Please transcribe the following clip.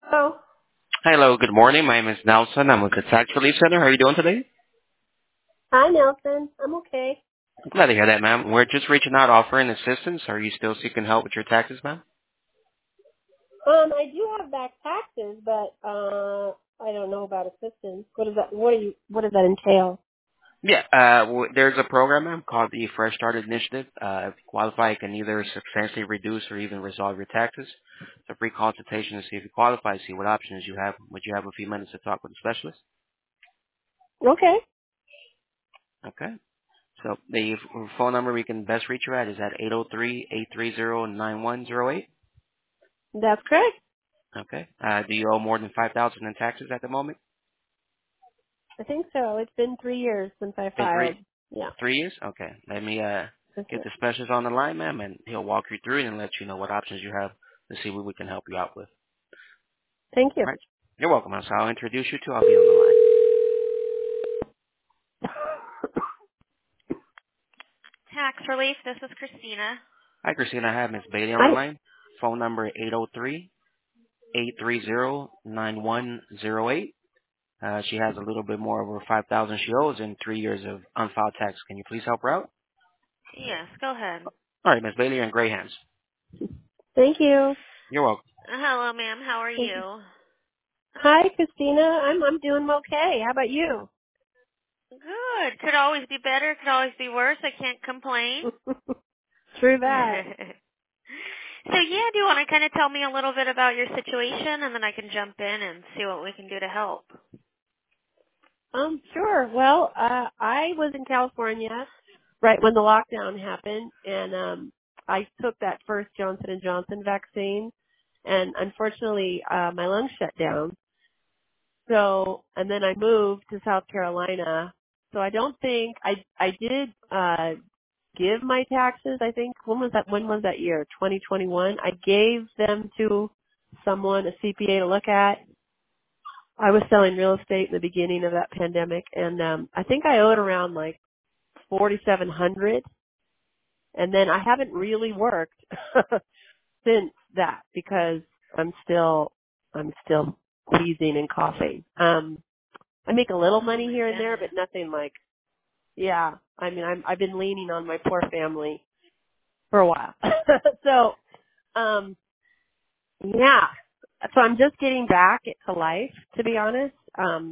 Oh, Hello, good morning. My name is Nelson. I'm with the Tax Relief Center. How are you doing today? hi Nelson. I'm okay. I'm glad to hear that, ma'am. We're just reaching out offering assistance. Are you still seeking help with your taxes, ma'am? I do have back taxes, but I don't know about assistance. What is that? What does that entail? Yeah, there's a program, ma'am, called the Fresh Start Initiative. If you qualify, it can either substantially reduce or even resolve your taxes. It's a free consultation to see if you qualify, see what options you have. Would you have a few minutes to talk with a specialist? Okay, Okay. So the phone number we can best reach you at is at 803-830-9108. that's correct. Okay. Do you owe more than 5000 in taxes at the moment? I think so. It's been 3 years since I Been filed. Yeah, 3 years? Okay. Let me that's get it. the specialist on the line, ma'am, and he'll walk you through it and let you know what options you have to see what we can help you out with. Thank you. All right. You're welcome, ma'am. So I'll introduce you to. I'll be on the line. Tax relief. This is Christina. Hi, Christina. I have Miss Bailey on the Hi. line. Phone number 803-830-9108. She has a little bit more over 5000 she owes and 3 years of unfiled tax. Can you please help her out? Yes, go ahead. All right, Miss Bailey, you're in great hands. Thank you. You're welcome. Hello, ma'am. How are Thank you. you? Hi, Christina. I'm doing okay. How about you? Good. Could always be better. Could always be worse. I can't complain. True So that. yeah, do you want to kind of tell me a little bit about your situation, and then I can jump in and see what we can do to help? Sure. Well, I was in California right when the lockdown happened, and I took that first Johnson and Johnson vaccine, and unfortunately, my lungs shut down. So, and then I moved to South Carolina. So I don't think I did give my taxes. I think when was that? When was that year? 2021. I gave them to someone, a CPA, to look at. I was selling real estate in the beginning of that pandemic, and I think I owed around like 4,700, and then I haven't really worked since that because I'm still wheezing and coughing. I make a little Oh money my here and there, but goodness. nothing like, yeah. I mean, I've been leaning on my poor family for a while. So, um, yeah. So I'm just getting back to life, to be honest.